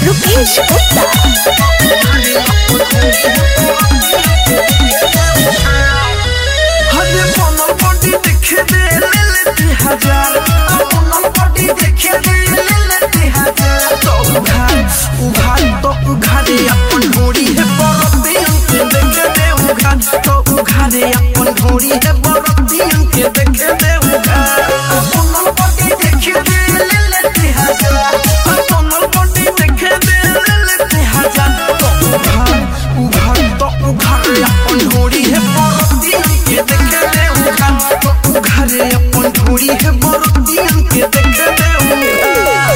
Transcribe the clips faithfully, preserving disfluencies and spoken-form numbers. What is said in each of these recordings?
रुकेश गुप्ता। हरे बनल बॉडी देखे दे ले लेती हजार, बनल बॉडी देखे दे ले लेती हजार। तो उघार उघार तो उघारे अपन घोड़ी है बरती के देखे दे उघार, तो उघारे अपन घोड़ी है बरती के देखे दे उघार। बनल बॉडी देखे दे ले लेती हजार, बनल बॉडी देखे दे ले लेती हजार। तो उघार उघार तो उघारे अपन घोड़ी है बरती के देखे दे उघार, तो उघारे अपन घोड़ी है बरती के देखे दे उघार।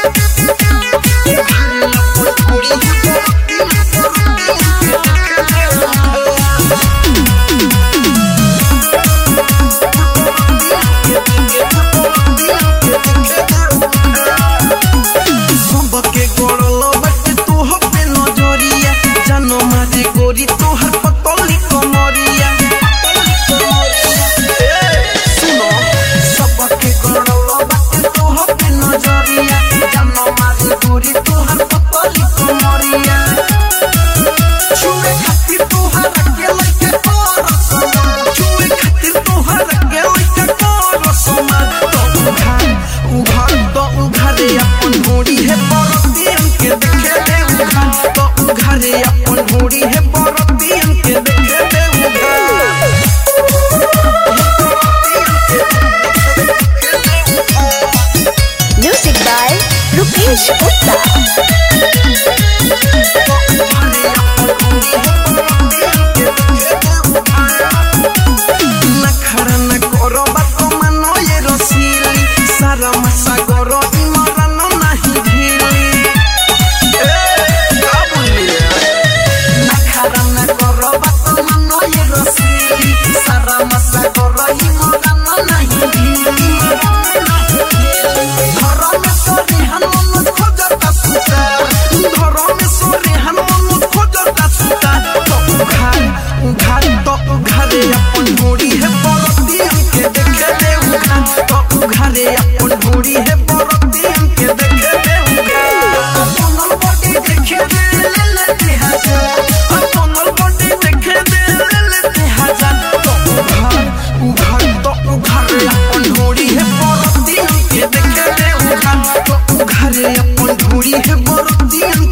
सबके गोड़लो बट तू हो पे नजरिया, जानो मारे गोरी तोहर पतली कमरिया। सुनो सबके गोड़लो बट तू हो पे नजरिया, जानो मारे गोरी तोहर पतली कमरिया। छुए खातिर तोहर के लइके करसमा, छुए खातिर तोहर के लइके करसमा। तो उघार उघार तो उघारे अपन घोड़ी है बरती के देखे दे उघार, तो उघारे अपन घोड़ी है बरती के देखे दे उघार। Music by Rukesh Gupta. नखरा न करो बात मानो ये रसीली, सारा मसा करो इमरान नहीं ढीली। का बोलिए नखरा न करो बात मानो ये रसीली, सारा मसा करो इमरान नहीं ढीली। घर में सोरे हनुमान खोजता सुतार, घर में सोरे हनुमान खोजता सुतार। तो उघार उघार तो उघारे अपन घोड़ी है बरती के देखे दे उघार, तो उघारे अपन घोड़ी है बरती के देखे दे उघार। बनल बॉडी देखे दे ले लेती हजार, बनल बॉडी देखे दे ले लेती हजार। तो उघार उघार तो उघारे अपन घोड़ी है बरती के देखे दे उघार, तो उघारे अपन घोड़ी है बरती